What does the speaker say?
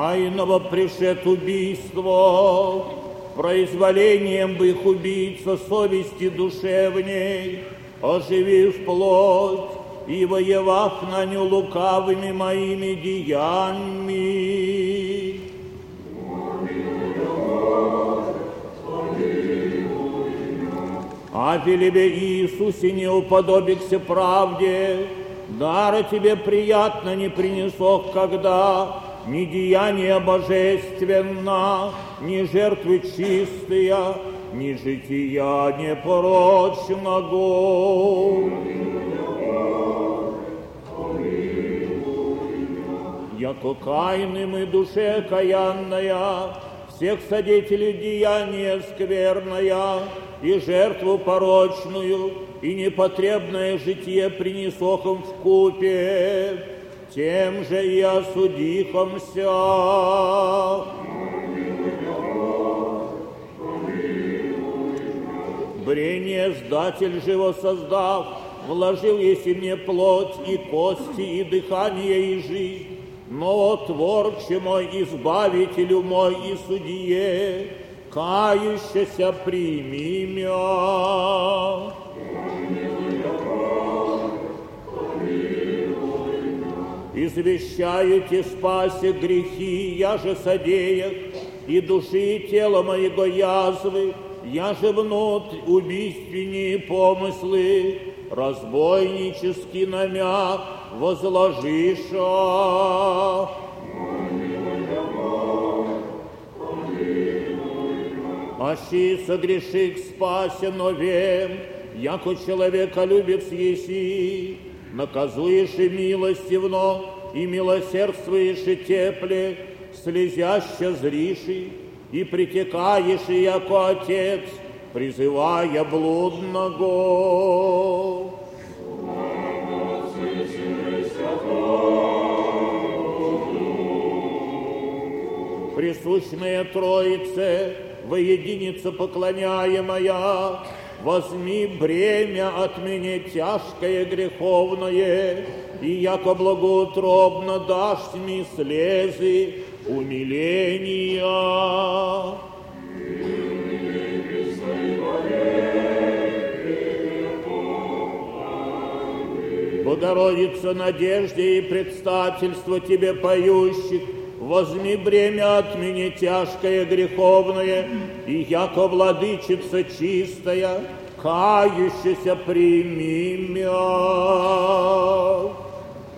Каинова пришед убийство, произволением бы их убийца совести душевней, оживив плоть и воевав на ню лукавыми моими деяниями. Авелебе Иисусе не уподобикся правде, дара тебе приятно не принесох, когда ни деяние божественно, ни жертвы чистые, ни жития непорочного. Яко кайным и душе каянная, всех содетелей деяния скверная, и жертву порочную, и непотребное житие принесохом вкупе, тем же и осудихомся. Брение сдатель живо создав, вложил еси мне плоть и кости, и дыхание, и жизнь, но творче мой, избавителю мой и судье, кающийся прими мя. Извещаете спасе грехи, я же содеях, и души и тела моего язвы, я же внутрь убийственные помыслы, разбойнически на мя возложиша. Ащи согреших спасе новем, яко человеколюбец еси, наказуешь и милостивно, и милосердствуешь и тепле, слезяще зриши, и притекаешь, и яко Отец, призывая блудного. Присущная Троице, воединица поклоняемая, возьми бремя от меня тяжкое греховное, и яко благоутробно дашь мне слезы умиления. Богородица, надежде и предстательство тебе поющих, возьми бремя от меня тяжкое греховное, и яко владычица чистая, кающаяся прими мя.